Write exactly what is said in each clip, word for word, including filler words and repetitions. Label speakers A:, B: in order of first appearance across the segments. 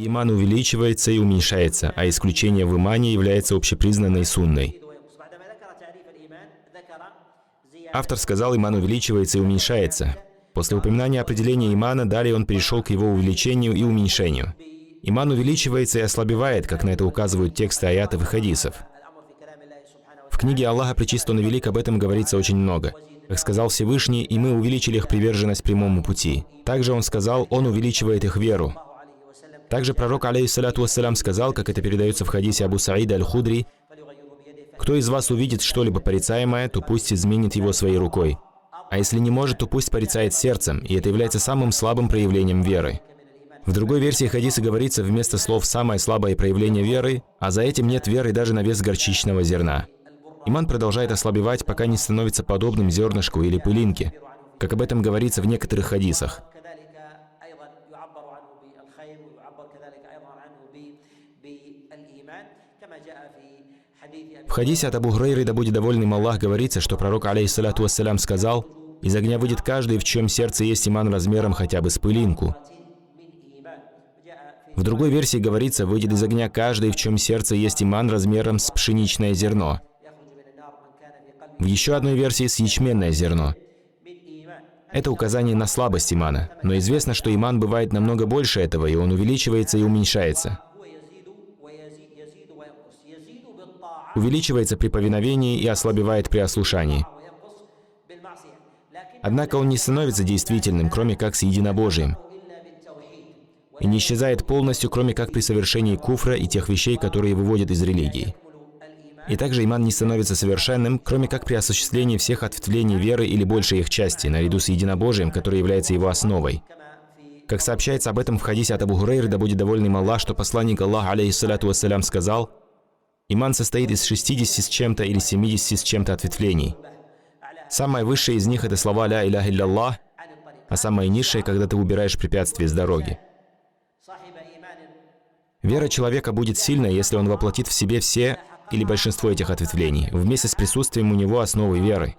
A: Иман увеличивается и уменьшается, а исключение в имане является общепризнанной сунной. Автор сказал, иман увеличивается и уменьшается. После упоминания определения имана, далее он перешел к его увеличению и уменьшению. Иман увеличивается и ослабевает, как на это указывают тексты аятов и хадисов. В книге Аллаха Пречист Он и Велик об этом говорится очень много. Как сказал Всевышний, и мы увеличили их приверженность прямому пути. Также Он сказал, Он увеличивает их веру. Также пророк, алейхиссаляту вассалям, сказал, как это передается в хадисе Абу Саида аль-Худри: «Кто из вас увидит что-либо порицаемое, то пусть изменит его своей рукой. А если не может, то пусть порицает сердцем, и это является самым слабым проявлением веры». В другой версии хадиса говорится вместо слов «самое слабое проявление веры», а за этим нет веры даже на вес горчичного зерна. Иман продолжает ослабевать, пока не становится подобным зернышку или пылинке, как об этом говорится в некоторых хадисах. В хадисе от Абу Гурейры, да будет доволен им Аллах, говорится, что пророк, алейхиссаляту вассалям, сказал: «Из огня выйдет каждый, в чьем сердце есть иман размером хотя бы с пылинку». В другой версии говорится: «Выйдет из огня каждый, в чем сердце есть иман размером с пшеничное зерно». В еще одной версии с ячменное зерно. Это указание на слабость имана, но известно, что иман бывает намного больше этого, и он увеличивается и уменьшается. Увеличивается при повиновении и ослабевает при ослушании. Однако он не становится действительным, кроме как с единобожием, и не исчезает полностью, кроме как при совершении куфра и тех вещей, которые выводят из религии. И также иман не становится совершенным, кроме как при осуществлении всех ответвлений веры или большей их части, наряду с единобожием, которое является его основой. Как сообщается об этом в хадисе от Абу Гурейры, да будет доволен им Аллах, что посланник Аллаха, алейхиссаляту вассалям, сказал: «Иман состоит из шестидесяти с чем-то или семидесяти с чем-то ответвлений. Самое высшее из них — это слова «Ля иляха илля-Аллах», а самое низшее — когда ты убираешь препятствия с дороги. Вера человека будет сильной, если он воплотит в себе все или большинство этих ответвлений, вместе с присутствием у него основы веры.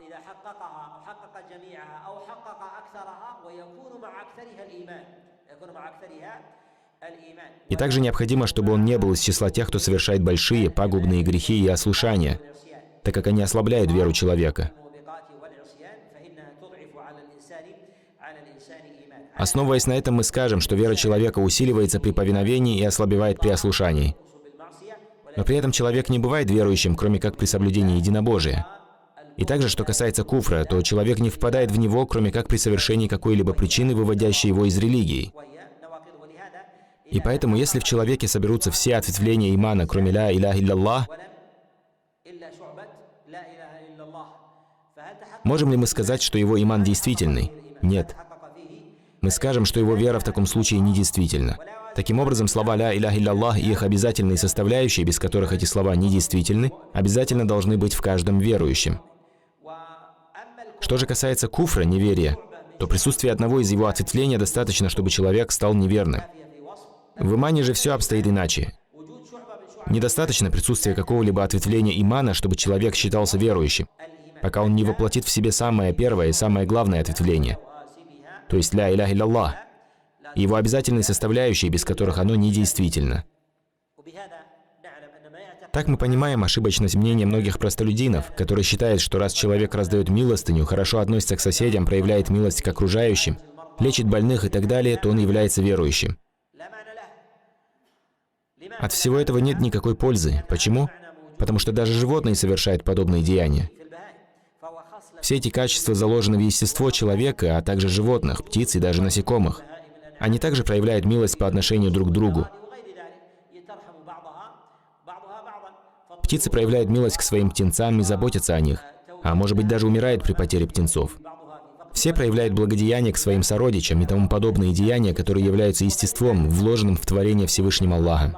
A: И также необходимо, чтобы он не был из числа тех, кто совершает большие, пагубные грехи и ослушания, так как они ослабляют веру человека. Основываясь на этом, мы скажем, что вера человека усиливается при повиновении и ослабевает при ослушании. Но при этом человек не бывает верующим, кроме как при соблюдении единобожия. И также, что касается куфра, то человек не впадает в него, кроме как при совершении какой-либо причины, выводящей его из религии. И поэтому, если в человеке соберутся все ответвления имана, кроме «Ля иляха илля-Аллах», можем ли мы сказать, что его иман действительный? Нет. Мы скажем, что его вера в таком случае недействительна. Таким образом, слова «Ля иляха илля-Аллах» и их обязательные составляющие, без которых эти слова недействительны, обязательно должны быть в каждом верующем. Что же касается куфра, неверия, то присутствие одного из его ответвлений достаточно, чтобы человек стал неверным. В имане же все обстоит иначе. Недостаточно присутствия какого-либо ответвления имана, чтобы человек считался верующим, пока он не воплотит в себе самое первое и самое главное ответвление, то есть «Ля иляха илля-Аллах», и его обязательные составляющие, без которых оно недействительно. Так мы понимаем ошибочность мнения многих простолюдинов, которые считают, что раз человек раздает милостыню, хорошо относится к соседям, проявляет милость к окружающим, лечит больных и так далее, то он является верующим. От всего этого нет никакой пользы. Почему? Потому что даже животные совершают подобные деяния. Все эти качества заложены в естество человека, а также животных, птиц и даже насекомых. Они также проявляют милость по отношению друг к другу. Птицы проявляют милость к своим птенцам и заботятся о них, а может быть даже умирают при потере птенцов. Все проявляют благодеяние к своим сородичам и тому подобные деяния, которые являются естеством, вложенным в творение Всевышним Аллахом.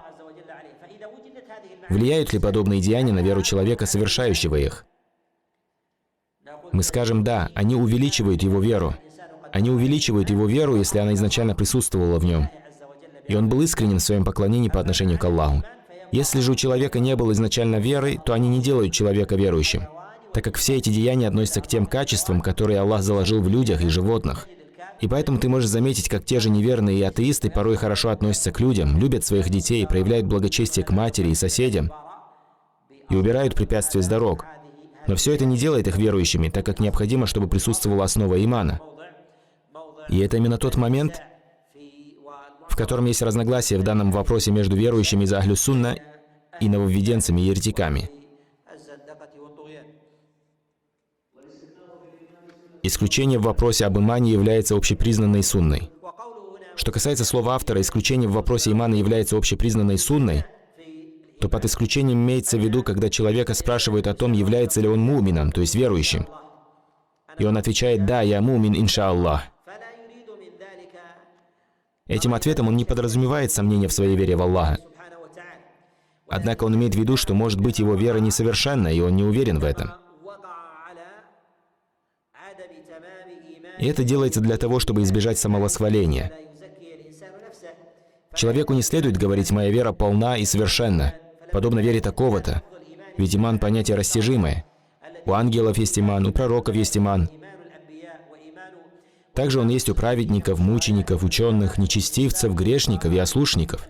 A: Влияют ли подобные деяния на веру человека, совершающего их? Мы скажем «да», они увеличивают его веру. Они увеличивают его веру, если она изначально присутствовала в нем, и он был искренен в своем поклонении по отношению к Аллаху. Если же у человека не было изначально веры, то они не делают человека верующим, так как все эти деяния относятся к тем качествам, которые Аллах заложил в людях и животных. И поэтому ты можешь заметить, как те же неверные и атеисты порой хорошо относятся к людям, любят своих детей, проявляют благочестие к матери и соседям и убирают препятствия с дорог. Но все это не делает их верующими, так как необходимо, чтобы присутствовала основа имана. И это именно тот момент, в котором есть разногласия в данном вопросе между верующими из Ахлю Сунна и нововведенцами и еретиками. Исключение в вопросе об имане является общепризнанной сунной. Что касается слова автора, исключение в вопросе имана является общепризнанной сунной, то под исключением имеется в виду, когда человека спрашивают о том, является ли он мумином, то есть верующим. И он отвечает: «Да, я мумин, иншааллах». Этим ответом он не подразумевает сомнения в своей вере в Аллаха. Однако он имеет в виду, что, может быть, его вера несовершенна, и он не уверен в этом. И это делается для того, чтобы избежать самовосхваления. Человеку не следует говорить: «Моя вера полна и совершенна, подобно вере такого-то». Ведь иман — понятие растяжимое. У ангелов есть иман, у пророков есть иман. Также он есть у праведников, мучеников, ученых, нечестивцев, грешников и ослушников.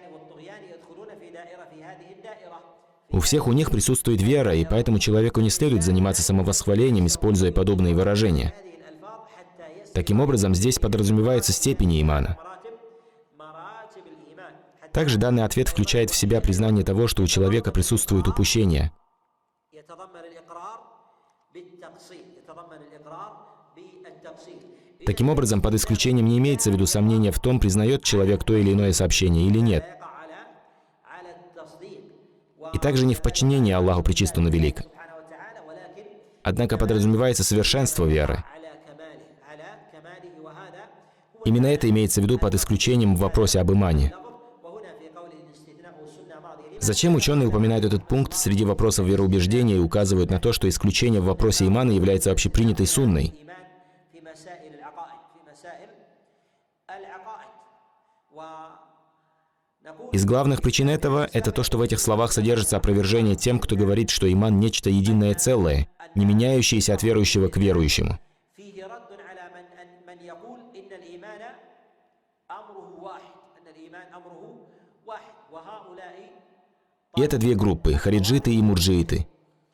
A: У всех у них присутствует вера, и поэтому человеку не следует заниматься самовосхвалением, используя подобные выражения. Таким образом, здесь подразумеваются степени имана. Также данный ответ включает в себя признание того, что у человека присутствует упущение. Таким образом, под исключением не имеется в виду сомнения в том, признает человек то или иное сообщение или нет. И также не в подчинении Аллаху Пречистому Велик. Однако подразумевается совершенство веры. Именно это имеется в виду под исключением в вопросе об имане. Зачем ученые упоминают этот пункт среди вопросов вероубеждения и указывают на то, что исключение в вопросе имана является общепринятой сунной? Из главных причин этого — это то, что в этих словах содержится опровержение тем, кто говорит, что иман — нечто единое целое, не меняющееся от верующего к верующему. И это две группы — хариджиты и мурджииты.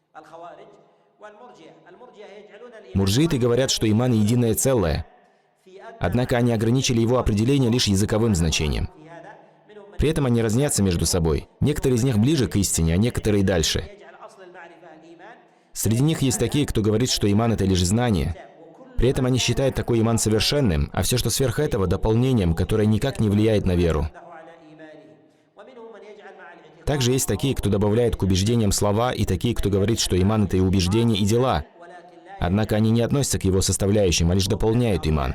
A: Мурджииты говорят, что иман — единое целое, однако они ограничили его определение лишь языковым значением. При этом они разнятся между собой. Некоторые из них ближе к истине, а некоторые дальше. Среди них есть такие, кто говорит, что иман — это лишь знание. При этом они считают такой иман совершенным, а все, что сверх этого, дополнением, которое никак не влияет на веру. Также есть такие, кто добавляет к убеждениям слова, и такие, кто говорит, что иман — это и убеждения, и дела. Однако они не относятся к его составляющим, а лишь дополняют иман.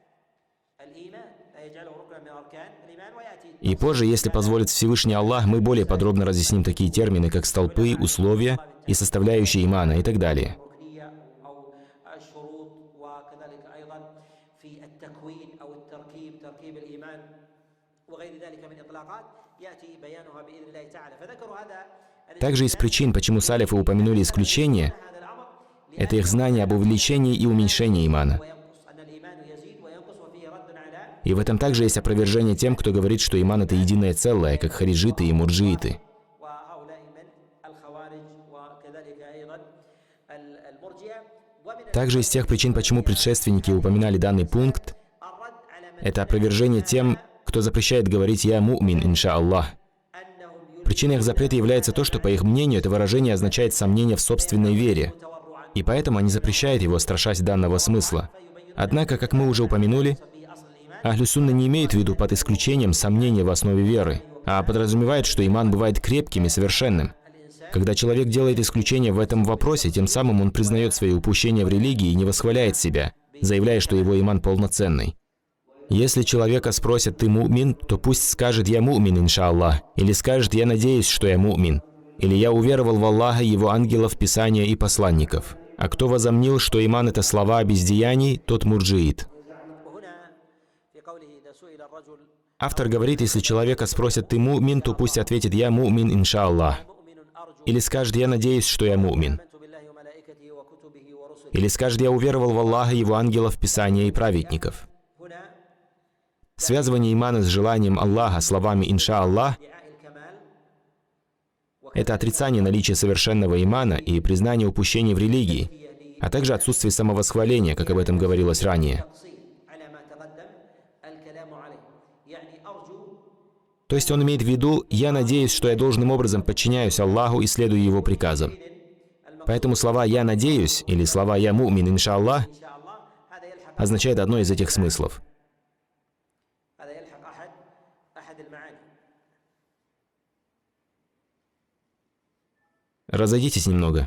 A: И позже, если позволит Всевышний Аллах, мы более подробно разъясним такие термины, как столпы, условия и составляющие имана и так далее. Также из причин, почему салифы упомянули исключение, это их знание об увеличении и уменьшении имана. И в этом также есть опровержение тем, кто говорит, что иман — это единое целое, как хариджиты и мурджииты. Также из тех причин, почему предшественники упоминали данный пункт, это опровержение тем, кто запрещает говорить «Я му'мин, иншааллах». Причиной их запрета является то, что, по их мнению, это выражение означает сомнение в собственной вере, и поэтому они запрещают его, страшась данного смысла. Однако, как мы уже упомянули, Ахлю Сунна не имеет в виду под исключением сомнения в основе веры, а подразумевает, что иман бывает крепким и совершенным. Когда человек делает исключение в этом вопросе, тем самым он признает свои упущения в религии и не восхваляет себя, заявляя, что его иман полноценный. Если человека спросят «ты му'мин», то пусть скажет «я му'мин, иншааллах», или скажет «я надеюсь, что я му'мин», или «я уверовал в Аллаха, Его ангелов, Писания и посланников». А кто возомнил, что иман — это слова бездеяний, тот мурджиит. Автор говорит, если человека спросят «ты му'мин», то пусть ответит «я му'мин, иншааллах». Или скажет «я надеюсь, что я му'мин». Или скажет «я уверовал в Аллаха, Его ангелов, Писания и праведников». Связывание имана с желанием Аллаха словами «инша Аллах» — это отрицание наличия совершенного имана и признание упущений в религии, а также отсутствие самовосхваления, как об этом говорилось ранее. То есть он имеет в виду: «Я надеюсь, что я должным образом подчиняюсь Аллаху и следую Его приказам». Поэтому слова «я надеюсь» или слова «я му'мин, иншаллах» означает одно из этих смыслов. Разойдитесь немного.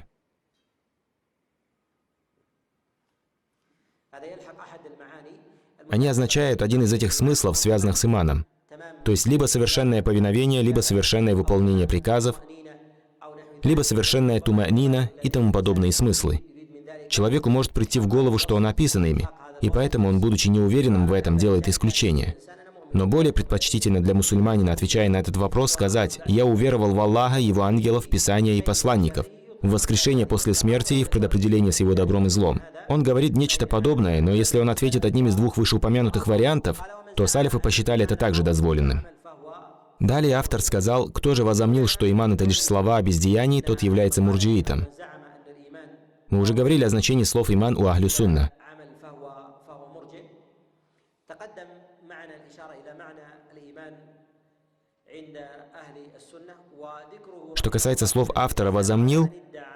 A: Они означают один из этих смыслов, связанных с иманом. То есть либо совершенное повиновение, либо совершенное выполнение приказов, либо совершенная тума'нина и тому подобные смыслы. Человеку может прийти в голову, что он описан ими, и поэтому он, будучи неуверенным в этом, делает исключение. Но более предпочтительно для мусульманина, отвечая на этот вопрос, сказать: «Я уверовал в Аллаха, Его ангелов, Писания и посланников, в воскрешение после смерти и в предопределение с Его добром и злом». Он говорит нечто подобное, но если он ответит одним из двух вышеупомянутых вариантов, то салифы посчитали это также дозволенным. Далее автор сказал: «Кто же возомнил, что иман — это лишь слова без деяний, тот является мурджиитом». Мы уже говорили о значении слов иман у ахлю сунна. Что касается слов автора «возомнил»,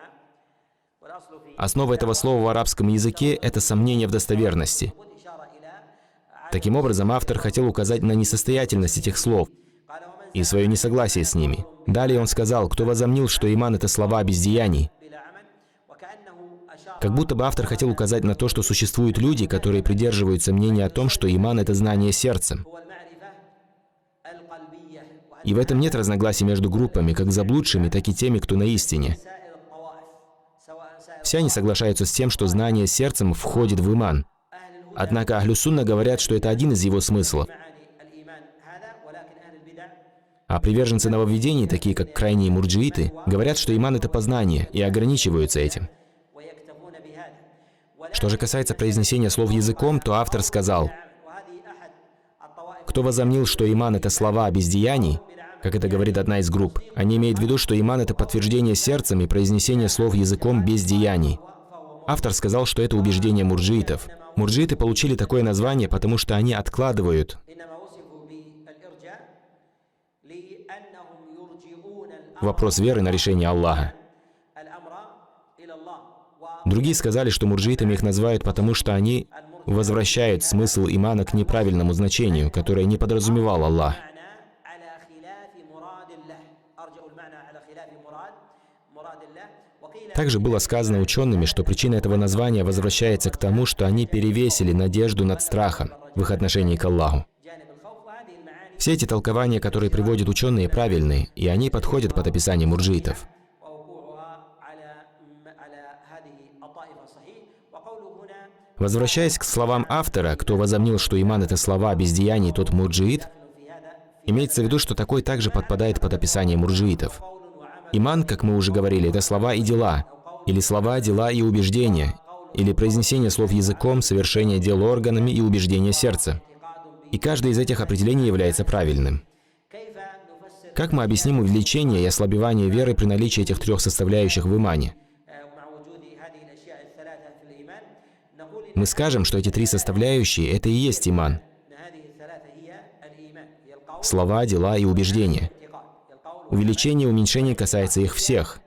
A: основа этого слова в арабском языке — это сомнение в достоверности. Таким образом, автор хотел указать на несостоятельность этих слов и свое несогласие с ними. Далее он сказал: «Кто возомнил, что иман — это слова без деяний». Как будто бы автор хотел указать на то, что существуют люди, которые придерживаются мнения о том, что иман — это знание сердцем. И в этом нет разногласий между группами, как заблудшими, так и теми, кто на истине. Все они соглашаются с тем, что знание сердцем входит в иман. Однако ахлю сунна говорят, что это один из его смыслов. А приверженцы нововведений, такие как крайние мурджииты, говорят, что иман — это познание, и ограничиваются этим. Что же касается произнесения слов языком, то автор сказал: «Кто возомнил, что иман — это слова без деяний», как это говорит одна из групп, они имеют в виду, что иман — это подтверждение сердцем и произнесение слов языком без деяний. Автор сказал, что это убеждение мурджиитов. Мурджииты получили такое название, потому что они откладывают вопрос веры на решение Аллаха. Другие сказали, что мурджиитами их называют, потому что они возвращают смысл имана к неправильному значению, которое не подразумевал Аллах. Также было сказано учеными, что причина этого названия возвращается к тому, что они перевесили надежду над страхом в их отношении к Аллаху. Все эти толкования, которые приводят ученые, правильные, и они подходят под описание мурджиитов. Возвращаясь к словам автора: «Кто возомнил, что иман — это слова без деяний, тот мурджиит», имеется в виду, что такой также подпадает под описание мурджиитов. Иман, как мы уже говорили, это слова и дела, или слова, дела и убеждения, или произнесение слов языком, совершение дел органами и убеждение сердца. И каждое из этих определений является правильным. Как мы объясним увеличение и ослабевание веры при наличии этих трех составляющих в имане? Мы скажем, что эти три составляющие — это и есть иман. Слова, дела и убеждения. Увеличение и уменьшение касается их всех.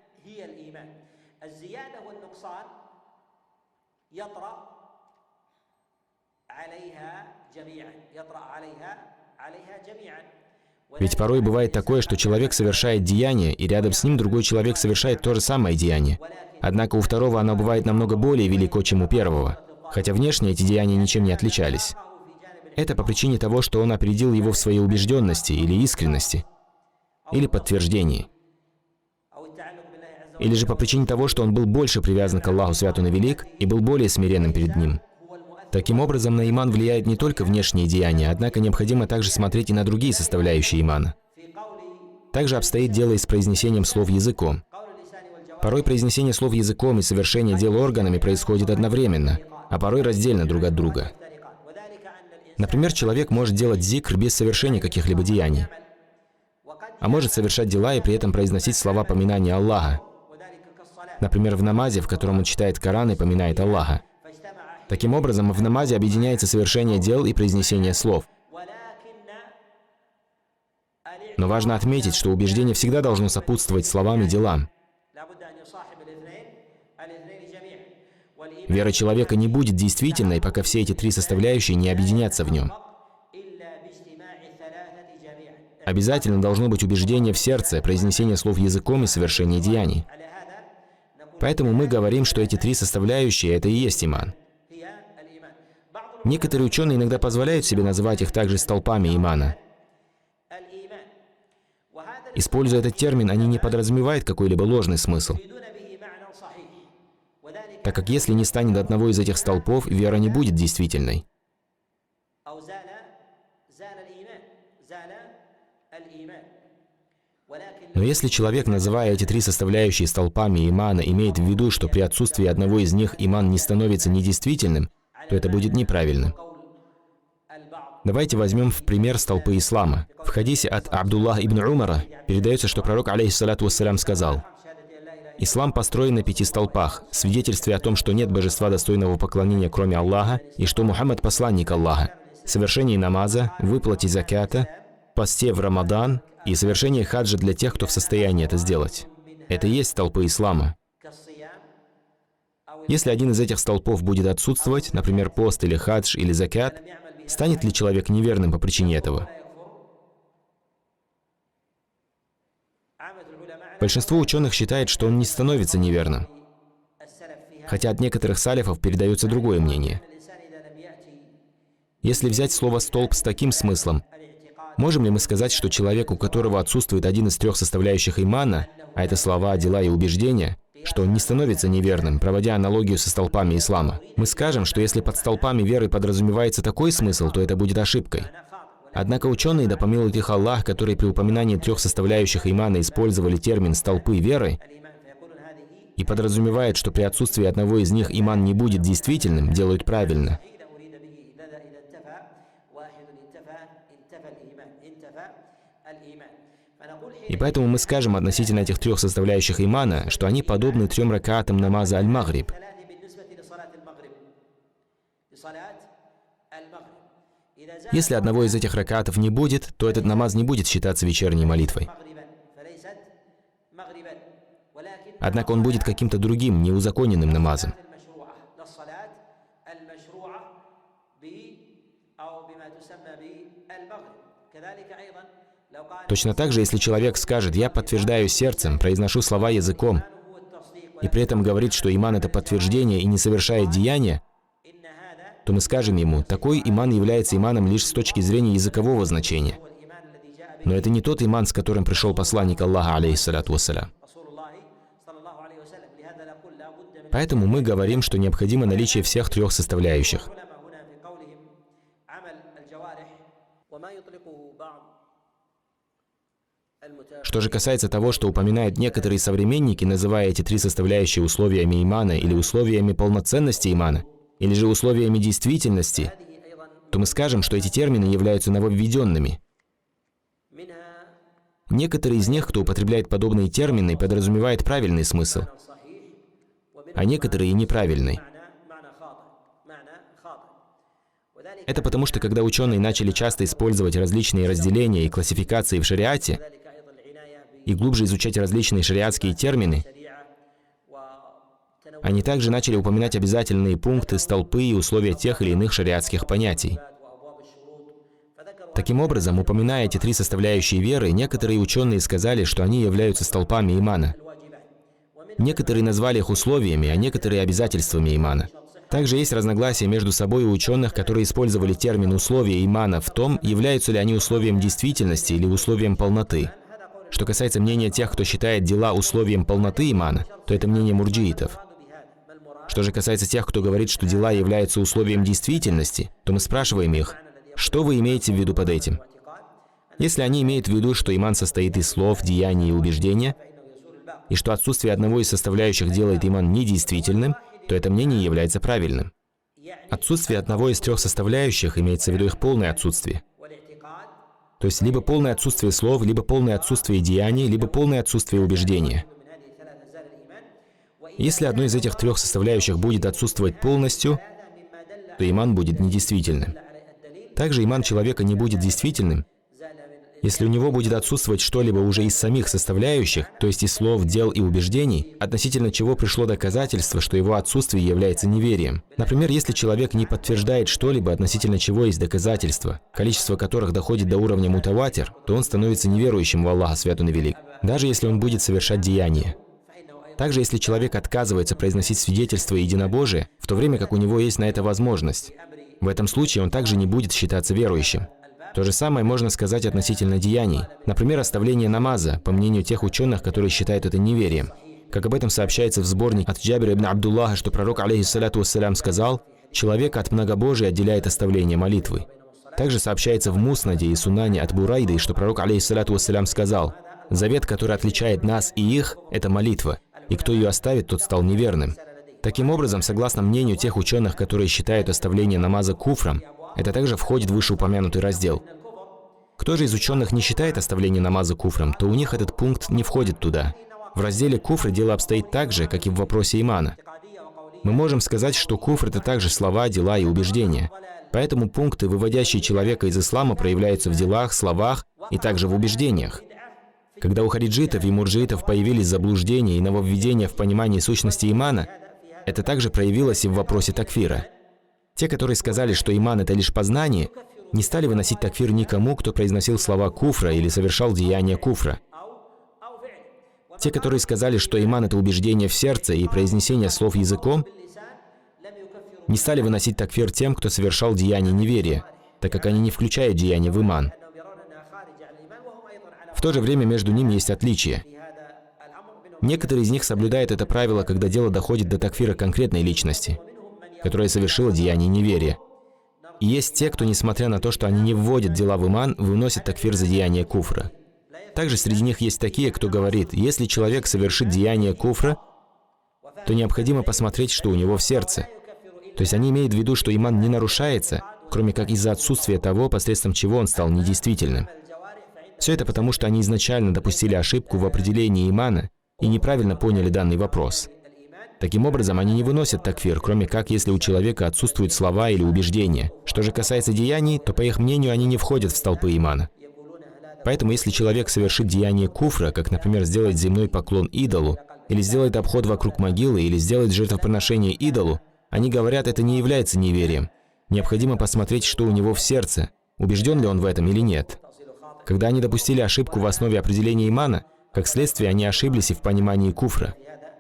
A: Ведь порой бывает такое, что человек совершает деяние, и рядом с ним другой человек совершает то же самое деяние. Однако у второго оно бывает намного более велико, чем у первого, хотя внешне эти деяния ничем не отличались. Это по причине того, что он опередил его в своей убежденности или искренности, или подтверждении. Или же по причине того, что он был больше привязан к Аллаху Свят Он и Велик и был более смиренным перед Ним. Таким образом, на иман влияют не только внешние деяния, однако необходимо также смотреть и на другие составляющие имана. Также обстоит дело и с произнесением слов языком. Порой произнесение слов языком и совершение дел органами происходит одновременно, а порой раздельно друг от друга. Например, человек может делать зикр без совершения каких-либо деяний, а может совершать дела и при этом произносить слова поминания Аллаха. Например, в намазе, в котором он читает Коран и поминает Аллаха. Таким образом, в намазе объединяется совершение дел и произнесение слов. Но важно отметить, что убеждение всегда должно сопутствовать словам и делам. Вера человека не будет действительной, пока все эти три составляющие не объединятся в нем. Обязательно должно быть убеждение в сердце, произнесение слов языком и совершение деяний. Поэтому мы говорим, что эти три составляющие – это и есть иман. Некоторые ученые иногда позволяют себе называть их также столпами имана. Используя этот термин, они не подразумевают какой-либо ложный смысл. Так как если не станет одного из этих столпов, вера не будет действительной. Но если человек, называя эти три составляющие столпами имана, имеет в виду, что при отсутствии одного из них иман не становится недействительным, то это будет неправильным. Давайте возьмем в пример столпы ислама. В хадисе от Абдуллаха ибн Умара передается, что пророк, алейхиссалату вассалям, сказал: «Ислам построен на пяти столпах, свидетельстве о том, что нет божества достойного поклонения, кроме Аллаха, и что Мухаммад – посланник Аллаха, совершении намаза, выплате закята, посте в Рамадан и совершении хаджа для тех, кто в состоянии это сделать». Это и есть столпы ислама. Если один из этих столпов будет отсутствовать, например, пост или хадж или закят, станет ли человек неверным по причине этого? Большинство ученых считает, что он не становится неверным, хотя от некоторых салифов передается другое мнение. Если взять слово «столб» с таким смыслом, можем ли мы сказать, что человек, у которого отсутствует один из трех составляющих имана, а это слова, дела и убеждения, что он не становится неверным, проводя аналогию со столпами ислама? Мы скажем, что если под столпами веры подразумевается такой смысл, то это будет ошибкой. Однако ученые, да помилует их Аллах, которые при упоминании трех составляющих имана использовали термин «столпы веры» и подразумевают, что при отсутствии одного из них иман не будет действительным, делают правильно. И поэтому мы скажем относительно этих трех составляющих имана, что они подобны трем ракаатам намаза аль-Магриб. Если одного из этих ракаатов не будет, то этот намаз не будет считаться вечерней молитвой. Однако он будет каким-то другим, неузаконенным намазом. Точно так же, если человек скажет: «Я подтверждаю сердцем, произношу слова языком», и при этом говорит, что иман – это подтверждение и не совершает деяния, то мы скажем ему: такой иман является иманом лишь с точки зрения языкового значения. Но это не тот иман, с которым пришел посланник Аллаха, алейхиссалату вассалям. Поэтому мы говорим, что необходимо наличие всех трех составляющих. Что же касается того, что упоминают некоторые современники, называя эти три составляющие условиями имана или условиями полноценности имана, или же условиями действительности, то мы скажем, что эти термины являются нововведенными. Некоторые из них, кто употребляет подобные термины, подразумевают правильный смысл, а некоторые — неправильный. Это потому, что когда ученые начали часто использовать различные разделения и классификации в шариате и глубже изучать различные шариатские термины, они также начали упоминать обязательные пункты, столпы и условия тех или иных шариатских понятий. Таким образом, упоминая эти три составляющие веры, некоторые ученые сказали, что они являются столпами имана. Некоторые назвали их условиями, а некоторые — обязательствами имана. Также есть разногласия между собой у ученых, которые использовали термин «условия имана» в том, являются ли они условием действительности или условием полноты. Что касается мнения тех, кто считает дела условием полноты имана, то это мнение мурджиитов. Что же касается тех, кто говорит, что дела являются условием действительности, то мы спрашиваем их: что вы имеете в виду под этим? Если они имеют в виду, что иман состоит из слов, деяний и убеждения, и что отсутствие одного из составляющих делает иман недействительным, то это мнение является правильным. Отсутствие одного из трех составляющих имеется в виду их полное отсутствие. То есть либо полное отсутствие слов, либо полное отсутствие деяний, либо полное отсутствие убеждения. Если одно из этих трех составляющих будет отсутствовать полностью, то иман будет недействительным. Также иман человека не будет действительным, если у него будет отсутствовать что-либо уже из самих составляющих, то есть из слов, дел и убеждений, относительно чего пришло доказательство, что его отсутствие является неверием. Например, если человек не подтверждает что-либо, относительно чего есть доказательства, количество которых доходит до уровня мутаватир, то он становится неверующим в Аллаха Свят Он и Велик, даже если он будет совершать деяния. Также, если человек отказывается произносить свидетельство единобожия, в то время как у него есть на это возможность, в этом случае он также не будет считаться верующим. То же самое можно сказать относительно деяний. Например, оставление намаза, по мнению тех ученых, которые считают это неверием. Как об этом сообщается в сборнике от Джабира ибн Абдуллаха, что пророк, алейхиссаляту вассалям, сказал: «Человека от многобожия отделяет оставление молитвы». Также сообщается в Муснаде и Сунане от Бурайды, что пророк, алейхиссаляту вассалям, сказал: «Завет, который отличает нас и их, это молитва, и кто ее оставит, тот стал неверным». Таким образом, согласно мнению тех ученых, которые считают оставление намаза куфром, это также входит в вышеупомянутый раздел. Кто же из ученых не считает оставление намаза куфром, то у них этот пункт не входит туда. В разделе куфр дело обстоит так же, как и в вопросе имана. Мы можем сказать, что куфр – это также слова, дела и убеждения. Поэтому пункты, выводящие человека из ислама, проявляются в делах, словах и также в убеждениях. Когда у хариджитов и мурджиитов появились заблуждения и нововведения в понимании сущности имана, это также проявилось и в вопросе такфира. Те, которые сказали, что иман – это лишь познание, не стали выносить такфир никому, кто произносил слова куфра или совершал деяния куфра. Те, которые сказали, что иман – это убеждение в сердце и произнесение слов языком, не стали выносить такфир тем, кто совершал деяния неверия, так как они не включают деяния в иман. В то же время между ними есть отличия. Некоторые из них соблюдают это правило, когда дело доходит до такфира конкретной личности, которая совершила деяние неверия. И есть те, кто, несмотря на то, что они не вводят дела в иман, выносят такфир за деяние куфра. Также среди них есть такие, кто говорит: если человек совершит деяние куфра, то необходимо посмотреть, что у него в сердце. То есть они имеют в виду, что иман не нарушается, кроме как из-за отсутствия того, посредством чего он стал недействительным. Все это потому, что они изначально допустили ошибку в определении имана и неправильно поняли данный вопрос. Таким образом, они не выносят такфир, кроме как если у человека отсутствуют слова или убеждения. Что же касается деяний, то, по их мнению, они не входят в столпы имана. Поэтому, если человек совершит деяние куфра, как, например, сделает земной поклон идолу, или сделает обход вокруг могилы, или сделает жертвоприношение идолу, они говорят, это не является неверием. Необходимо посмотреть, что у него в сердце, убежден ли он в этом или нет. Когда они допустили ошибку в основе определения имана, как следствие, они ошиблись и в понимании куфра.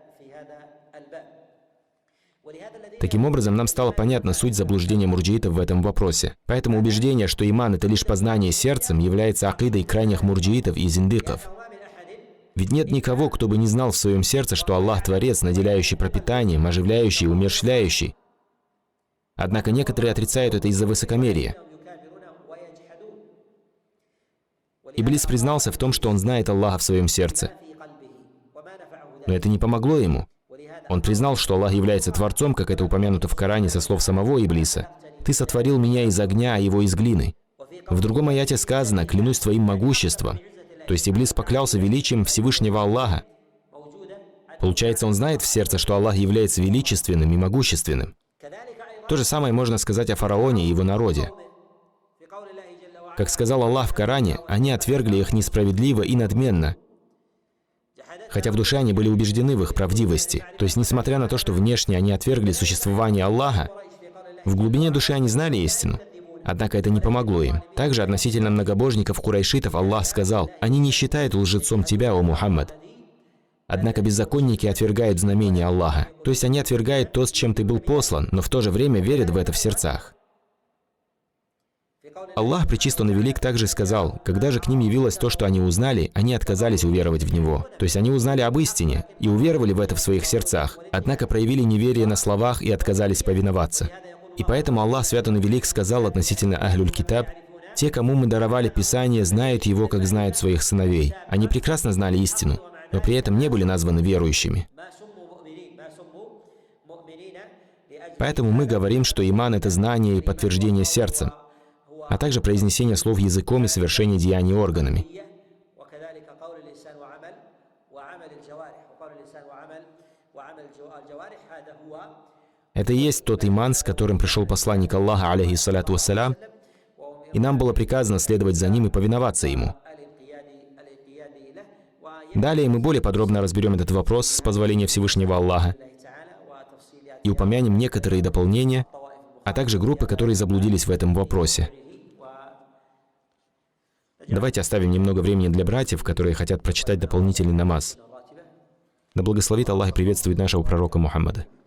A: Таким образом, нам стала понятна суть заблуждения мурджиитов в этом вопросе. Поэтому убеждение, что иман – это лишь познание сердцем, является акидой крайних мурджиитов и зиндыков. Ведь нет никого, кто бы не знал в своем сердце, что Аллах – Творец, наделяющий пропитанием, оживляющий, умерщвляющий. Однако некоторые отрицают это из-за высокомерия. Иблис признался в том, что он знает Аллаха в своем сердце. Но это не помогло ему. Он признал, что Аллах является Творцом, как это упомянуто в Коране со слов самого Иблиса. «Ты сотворил меня из огня, а его из глины». В другом аяте сказано: «Клянусь твоим могуществом». То есть Иблис поклялся величием Всевышнего Аллаха. Получается, он знает в сердце, что Аллах является величественным и могущественным. То же самое можно сказать о фараоне и его народе. Как сказал Аллах в Коране, они отвергли их несправедливо и надменно, хотя в душе они были убеждены в их правдивости. То есть, несмотря на то, что внешне они отвергли существование Аллаха, в глубине души они знали истину. Однако это не помогло им. Также относительно многобожников-курайшитов Аллах сказал: «Они не считают лжецом тебя, о Мухаммад». Однако беззаконники отвергают знамения Аллаха. То есть они отвергают то, с чем ты был послан, но в то же время верят в это в сердцах. Аллах, пречист Он и велик, также сказал: когда же к ним явилось то, что они узнали, они отказались уверовать в Него. То есть они узнали об истине и уверовали в это в своих сердцах, однако проявили неверие на словах и отказались повиноваться. И поэтому Аллах, свят Он и велик, сказал относительно Ахлюль Китаб: те, кому мы даровали Писание, знают его, как знают своих сыновей. Они прекрасно знали истину, но при этом не были названы верующими. Поэтому мы говорим, что иман — это знание и подтверждение сердцем, а также произнесение слов языком и совершение деяний органами. Это и есть тот иман, с которым пришел посланник Аллаха, алейхиссаляту вассалям, и нам было приказано следовать за ним и повиноваться ему. Далее мы более подробно разберем этот вопрос с позволения Всевышнего Аллаха и упомянем некоторые дополнения, а также группы, которые заблудились в этом вопросе. Давайте оставим немного времени для братьев, которые хотят прочитать дополнительный намаз. Да благословит Аллах и приветствует нашего пророка Мухаммада.